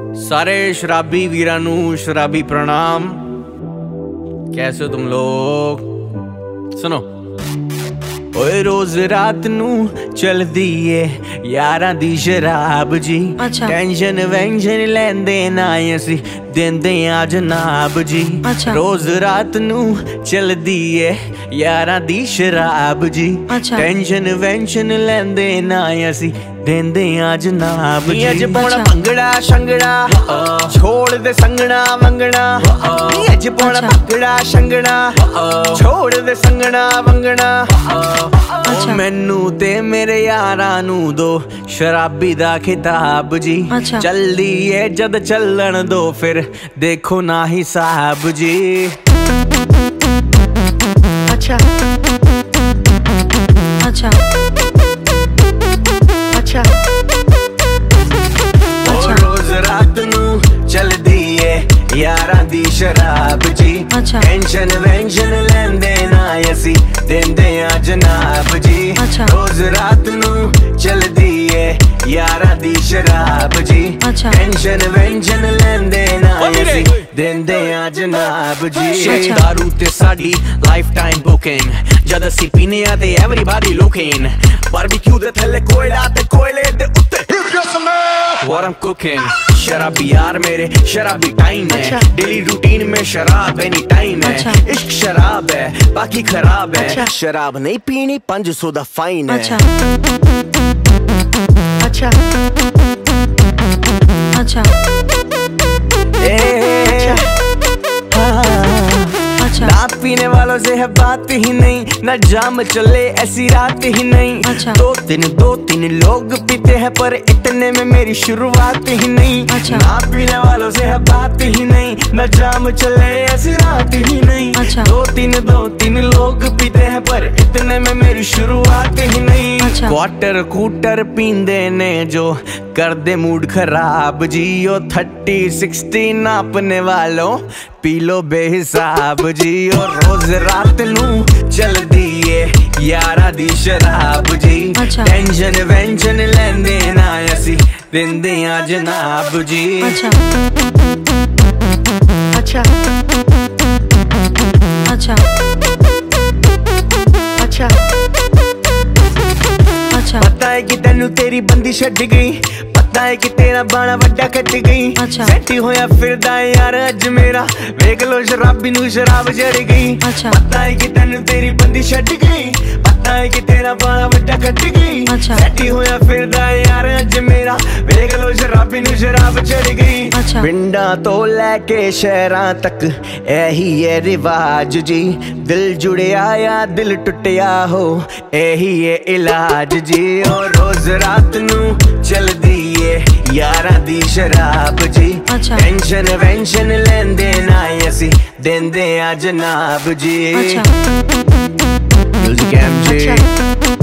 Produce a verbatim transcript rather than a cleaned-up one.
सारे शराबी वीरां नू शराबी प्रणाम। कैसे हो तुम लोग? सुनो, ओए रोज रात नू चलदी ए यारां दी शराब जी। अच्छा। टेंशन वेंशन लैंदे ना असी देंदे आ जनाब जी। अच्छा। रोज रात नू चलदी ए यारां दी शराब जी। अच्छा। टेंशन वेंशन लैंदे ना असी देंदे आ जनाब जी। अज पौना अच्छा। भंगड़ा शंगड़ा छोड़ दे संगना वंगना। अज पौना अच्छा। भंगड़ा शंगड़ा छोड़ दे संगना वंगना। अच्छा। मैनू ते मेरे यारां नू दो शराबी दा खिताब जी। अच्छा। चलदी ए जद चलन दो फिर देखो ना हिसाब जी। अच्छा अच्छा अच्छा ओ रोज रात नू चलदी ए यारां दी शराब जी। अच्छा। टेंशन वेंशन लैंदे ना असी देंदे आ जनाब जी। अच्छा। रोज रात नू चलदी ए यारां दी शराब जी। अच्छा। टेंशन वेंशन लैंदे ना असी देंदे आ जनाब जी। अच्छा। दारू ते साडी लाइफ टाइम बुकिंग जद असी पीने आ ते एवरीबॉडी लुकिंग। बारबेक्यू दे थल्ले कोयला ते कोयले दे उत्ते What I'm cooking, शराबी यार मेरे शराबी टाइम है। अच्छा। डेली रूटीन में शराब एनी टाइम है। अच्छा। इश्क शराब है बाकी खराब है। अच्छा। शराब नहीं पीनी पांच सौ दा फाइन है। अच्छा अच्छा अच्छा ए, अच्छा ना पीने वालों से है बात ही नहीं, ना जाम चले ऐसी रात ही नहीं। अच्छा। दो तीन दो तीन लोग पीते हैं पर इतने में मेरी शुरुआत ही नहीं। अच्छा। ना पीने वालों से है बात ही नहीं, ना जाम चले ऐसी रात ही नहीं। अच्छा। दो तीन दो तीन लोग पीते हैं पर इतने में मेरी शुरुआत ही नहीं। अच्छा। क्वार्टर कूटर पींदे ने जो कर दे मूड खराब जी। ओ थर्टी सिक्सटी नापने वालों पी लो बेहिसाब जी। और रोज रात नू चलदी ए यारां दी शराब जी। अच्छा। टेंशन वेंशन लैंदे ना असी देंदे आ जनाब जी। अच्छा अच्छा अच्छा अच्छा अच्छा पता है कि तेनू तेरी बंदी छड्ड गई, पता है कि तेरा बाणा वड्डा कट गई। अच्छा। सैटी होया फिरदा है यार अज मेरा, वेख लो शराबी नू शराब चढ़ गई। अच्छा। पता है कि तेनू तेरी बंदी छड्ड गई, पता है कि तेरा बाणा वड्डा कट गई। अच्छा। सैटी होया फिरदा है यार अज मेरा, वेख लो शराबी नू शराब चढ़ गई। अच्छा। पिंडां तो लैके शहरां तक एही है रिवाज जी। दिल जुड़िया या दिल टुटिया हो एही है इलाज जी। और रोज रात नू चलदी ए यारां दी शराब जी। अच्छा। टेंशन वेंशन लैंदे ना असी देंदे आ जनाब जी। अच्छा म्यूजिक एम जी। अच्छा